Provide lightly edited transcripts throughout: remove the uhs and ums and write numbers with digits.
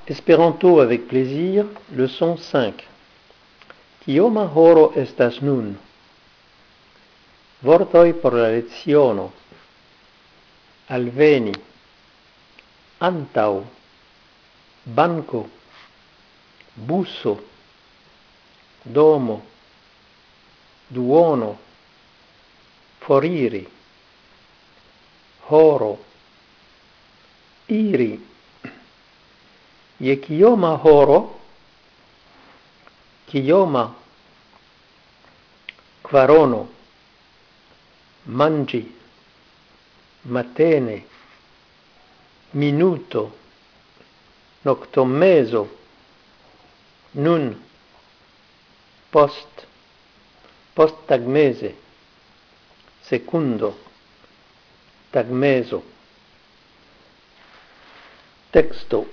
Espéranto avec plaisir, leçon 5. Kioma horo estas nun? Vortoj por la leciono. Alveni. Antau. Banco. Buso. Domo. Duono. Foriri. Horo. Iri. Je kioma horo? Kioma. Kvarono. Mangi. Matene. Minuto. Noctomeso. Nun. Post. Posttagmese. Secundo. Tagmeso. Texto.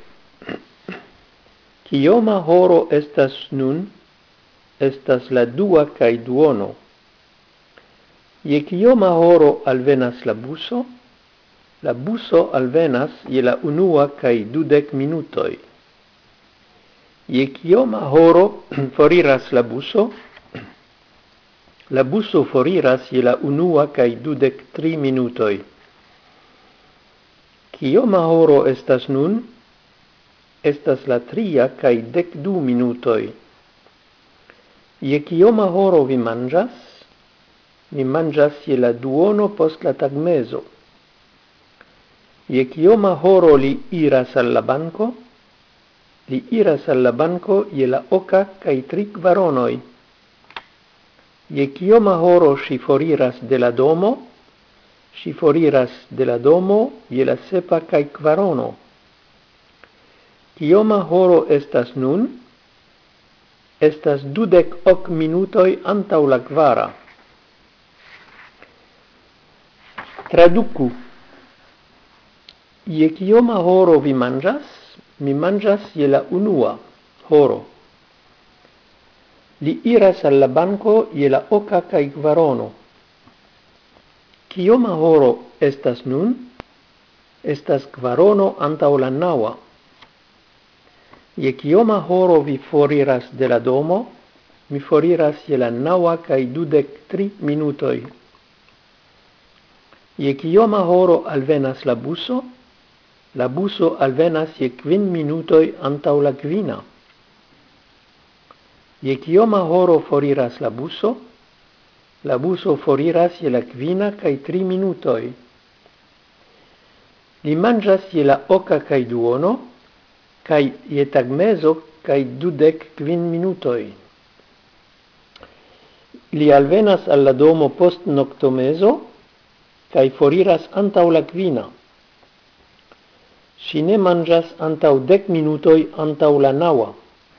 Kioma horo estas nun? Estas la dua kaj duono. Je kioma horo alvenas la buso? La buso alvenas je la unua kaj 20 minutoj. Je kioma horo foriras la buso? La buso foriras je la unua kaj 23 minutoj. Kioma horo estas nun? Estas la tria kaj 12 minutoj. Je kioma horo vi manĝas? Mi manĝas je la duono post la tagmezo. Je kioma horo li iras al la banko? Li iras al la banko je la oka kaj 3 kvaronoj. Je kioma horo ŝi foriras de la domo? Ŝi foriras de la domo je la 7 kaj kvarono. Kioma horo estas nun? Estas 28 minutoj antaŭ la kvara. Traduku. Je kioma horo vi manĝas? Mi manĝas je la unua horo. Li iras al la banko je la oka kaj kvarono. Kioma horo estas nun? Estas kvarono antaŭ la naŭa. Je kioma horo vi foriras de la domo? Mi foriras je la 9 kaj 23 minutoj. Je kioma horo alvenas la buso? La buso alvenas je 5 minutoj antaŭ la kvina. Je kioma horo foriras la buso? La buso foriras je la 5 kaj 3 minutoj. Li manĝas je la oka kaj duono, kaj je tagmezo kaj 25 minutoj. Li alvenas al la domo post noctomezo, kaj foriras antaŭ la kvina. Ŝi ne manĝas antaŭ 10 minutoj antaŭ la naŭa.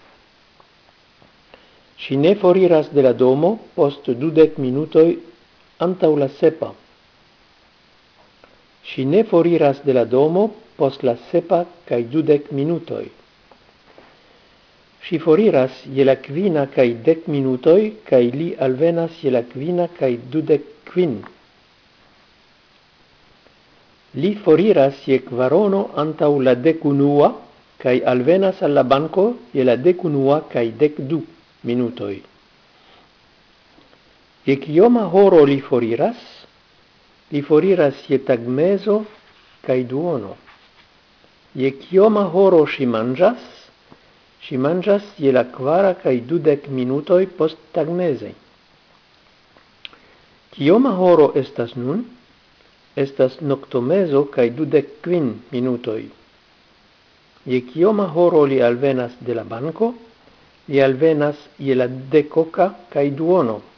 Ŝi ne foriras de la domo post 20 minutoj antaŭ la 7. Ŝi ne foriras de la domo post la 7 kaj 20 minutoj. Ŝi foriras je la 5 kaj 10 minutoj kaj li alvenas je la 5 kaj 25. Li foriras je kvarono antaŭ la 11 kaj alvenas al la banko je la 11 kaj 12 minutoj. Je kioma horo li foriras? Li foriras je tagmezo kaj duono. Je kioma horo ŝi manĝas? Ŝi manĝas je la 4 kaj 20 minutoj post tagmeze. Kioma horo estas nun? Estas noctomezo kaj 25 minutoj. Je kioma horo li alvenas de la banko? Li alvenas je la 10 kaj duono.